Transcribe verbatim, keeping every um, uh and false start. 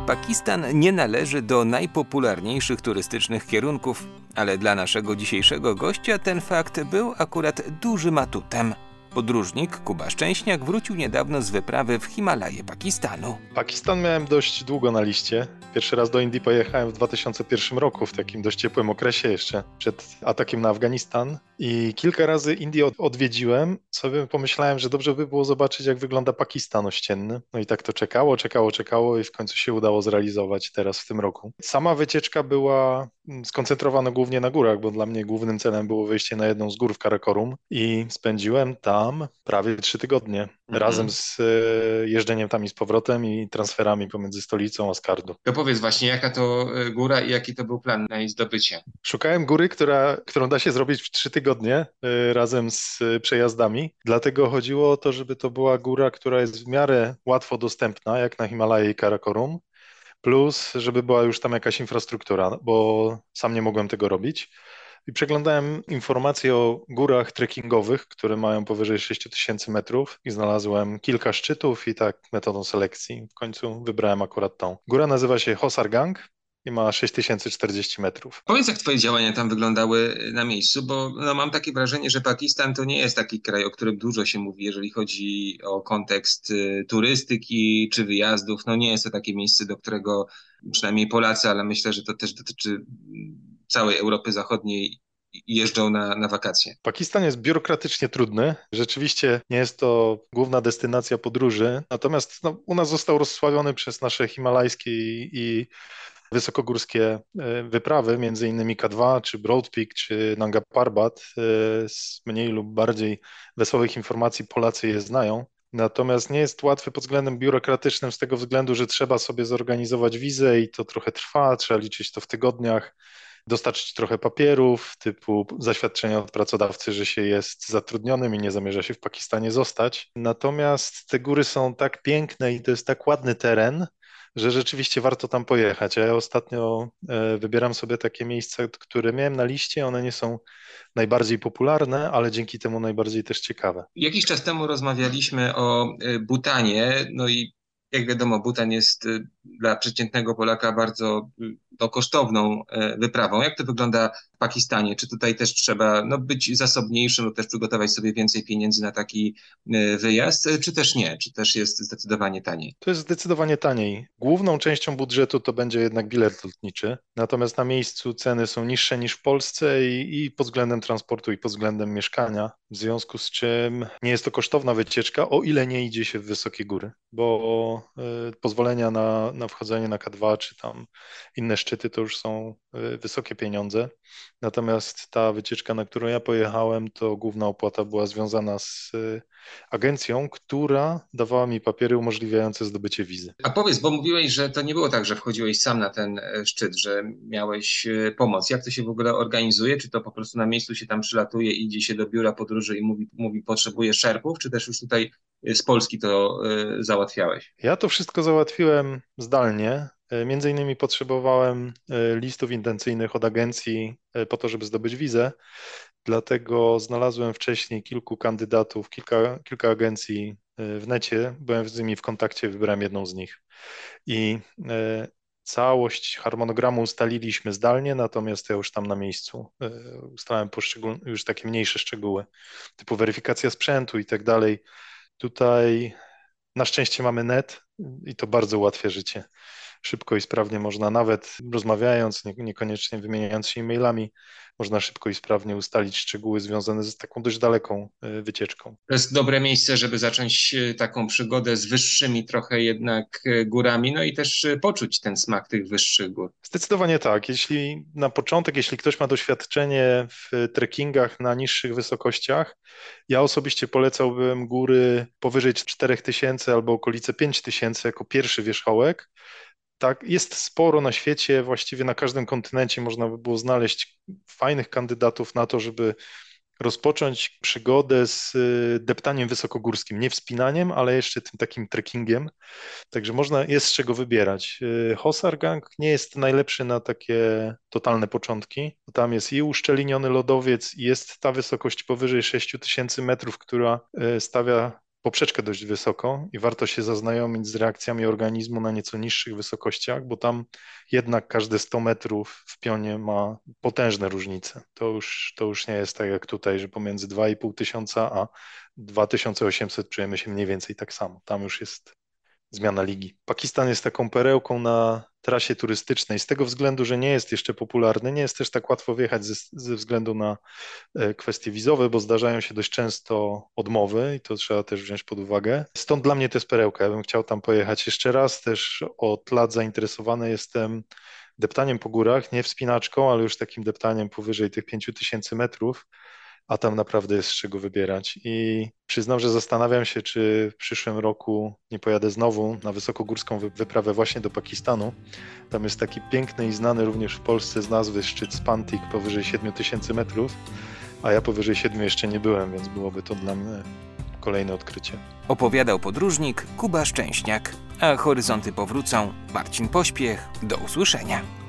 Pakistan nie należy do najpopularniejszych turystycznych kierunków, ale dla naszego dzisiejszego gościa ten fakt był akurat dużym atutem. Podróżnik Kuba Szczęśniak wrócił niedawno z wyprawy w Himalaje Pakistanu. Pakistan miałem dość długo na liście. Pierwszy raz do Indii pojechałem w dwa tysiące pierwszym roku, w takim dość ciepłym okresie jeszcze, przed atakiem na Afganistan. I kilka razy Indię odwiedziłem, sobie pomyślałem, że dobrze by było zobaczyć, jak wygląda Pakistan ościenny. No i tak to czekało, czekało, czekało i w końcu się udało zrealizować teraz w tym roku. Sama wycieczka była skoncentrowana głównie na górach, bo dla mnie głównym celem było wyjście na jedną z gór w Karakorum i spędziłem tam prawie trzy tygodnie, mhm. razem z e, jeżdżeniem tam i z powrotem i transferami pomiędzy stolicą a Skardu. To powiedz właśnie, jaka to góra i jaki to był plan na jej zdobycie? Szukałem góry, która, którą da się zrobić w trzy tygodnie y, razem z y, przejazdami. Dlatego chodziło o to, żeby to była góra, która jest w miarę łatwo dostępna, jak na Himalaje i Karakorum, plus żeby była już tam jakaś infrastruktura, bo sam nie mogłem tego robić. I przeglądałem informacje o górach trekkingowych, które mają powyżej sześć tysięcy metrów i znalazłem kilka szczytów i tak metodą selekcji. W końcu wybrałem akurat tą. Góra nazywa się Hosargang i ma sześć tysięcy czterdzieści metrów. Powiedz, jak twoje działania tam wyglądały na miejscu, bo no, mam takie wrażenie, że Pakistan to nie jest taki kraj, o którym dużo się mówi, jeżeli chodzi o kontekst y, turystyki czy wyjazdów. No nie jest to takie miejsce, do którego przynajmniej Polacy, ale myślę, że to też dotyczy całej Europy Zachodniej, jeżdżą na, na wakacje. Pakistan jest biurokratycznie trudny. Rzeczywiście nie jest to główna destynacja podróży, natomiast no, u nas został rozsławiony przez nasze himalajskie i, i wysokogórskie wyprawy, między innymi K dwa, czy Broad Peak, czy Nanga Parbat. Z mniej lub bardziej wesołych informacji Polacy je znają. Natomiast nie jest łatwy pod względem biurokratycznym z tego względu, że trzeba sobie zorganizować wizę i to trochę trwa, trzeba liczyć to w tygodniach, dostarczyć trochę papierów typu zaświadczenia od pracodawcy, że się jest zatrudnionym i nie zamierza się w Pakistanie zostać. Natomiast te góry są tak piękne i to jest tak ładny teren, że rzeczywiście warto tam pojechać. A ja ostatnio e, wybieram sobie takie miejsca, które miałem na liście. One nie są najbardziej popularne, ale dzięki temu najbardziej też ciekawe. Jakiś czas temu rozmawialiśmy o y, Bhutanie, no i jak wiadomo, Bhutan jest y, dla przeciętnego Polaka bardzo y, no, kosztowną y, wyprawą. Jak to wygląda w Pakistanie? Czy tutaj też trzeba no, być zasobniejszym lub też przygotować sobie więcej pieniędzy na taki y, wyjazd, y, czy też nie? Czy też jest zdecydowanie taniej? To jest zdecydowanie taniej. Główną częścią budżetu to będzie jednak bilet lotniczy, natomiast na miejscu ceny są niższe niż w Polsce i, i pod względem transportu i pod względem mieszkania, w związku z czym nie jest to kosztowna wycieczka, o ile nie idzie się w wysokie góry, bo y, pozwolenia na, na wchodzenie na K dwa czy tam inne szczyty to już są y, wysokie pieniądze. Natomiast ta wycieczka, na którą ja pojechałem, to główna opłata była związana z y, agencją, która dawała mi papiery umożliwiające zdobycie wizy. A powiedz, bo mówiłeś, że to nie było tak, że wchodziłeś sam na ten e, szczyt, że miałeś e, pomoc. Jak to się w ogóle organizuje? Czy to po prostu na miejscu się tam przylatuje, idzie się do biura podróży i mówi, mówi potrzebuje szerpów, czy też już tutaj e, z Polski to e, załatwiałeś? Ja to wszystko załatwiłem zdalnie. E, Między innymi potrzebowałem e, listów intencyjnych od agencji e, po to, żeby zdobyć wizę. Dlatego znalazłem wcześniej kilku kandydatów, kilka, kilka agencji e, w necie. Byłem z nimi w kontakcie, wybrałem jedną z nich. I e, całość harmonogramu ustaliliśmy zdalnie, natomiast ja już tam na miejscu e, ustalałem poszczególne, już takie mniejsze szczegóły, typu weryfikacja sprzętu i tak dalej. Tutaj na szczęście mamy net i to bardzo ułatwia życie. Szybko i sprawnie można, nawet rozmawiając, nie- niekoniecznie wymieniając się e-mailami, można szybko i sprawnie ustalić szczegóły związane z taką dość daleką e, wycieczką. To jest dobre miejsce, żeby zacząć e, taką przygodę z wyższymi trochę jednak e, górami, no i też e, poczuć ten smak tych wyższych gór. Zdecydowanie tak. Jeśli na początek, jeśli ktoś ma doświadczenie w trekkingach na niższych wysokościach, ja osobiście polecałbym góry powyżej cztery tysiące albo okolice pięć tysięcy jako pierwszy wierzchołek. Tak, jest sporo na świecie, właściwie na każdym kontynencie można by było znaleźć fajnych kandydatów na to, żeby rozpocząć przygodę z y, deptaniem wysokogórskim, nie wspinaniem, ale jeszcze tym takim trekkingiem. Także można, jest z czego wybierać. Y, Hosargang nie jest najlepszy na takie totalne początki. Tam jest i uszczelniony lodowiec, i jest ta wysokość powyżej sześć tysięcy metrów, która y, stawia poprzeczkę dość wysoko i warto się zaznajomić z reakcjami organizmu na nieco niższych wysokościach, bo tam jednak każde sto metrów w pionie ma potężne różnice. To już, to już nie jest tak jak tutaj, że pomiędzy dwa i pół tysiąca a dwa tysiące osiemset czujemy się mniej więcej tak samo. Tam już jest zmiana ligi. Pakistan jest taką perełką na trasie turystycznej z tego względu, że nie jest jeszcze popularny, nie jest też tak łatwo wjechać ze, ze względu na kwestie wizowe, bo zdarzają się dość często odmowy i to trzeba też wziąć pod uwagę. Stąd dla mnie to jest perełka. Ja bym chciał tam pojechać jeszcze raz. Też od lat zainteresowany jestem deptaniem po górach, nie wspinaczką, ale już takim deptaniem powyżej tych pięciu tysięcy metrów, a tam naprawdę jest z czego wybierać. I przyznam, że zastanawiam się, czy w przyszłym roku nie pojadę znowu na wysokogórską wyprawę właśnie do Pakistanu. Tam jest taki piękny i znany również w Polsce z nazwy szczyt Spantik powyżej siedmiu tysięcy metrów, a ja powyżej siedmiu jeszcze nie byłem, więc byłoby to dla mnie kolejne odkrycie. Opowiadał podróżnik Kuba Szczęśniak, a horyzonty powrócą. Marcin Pośpiech, do usłyszenia.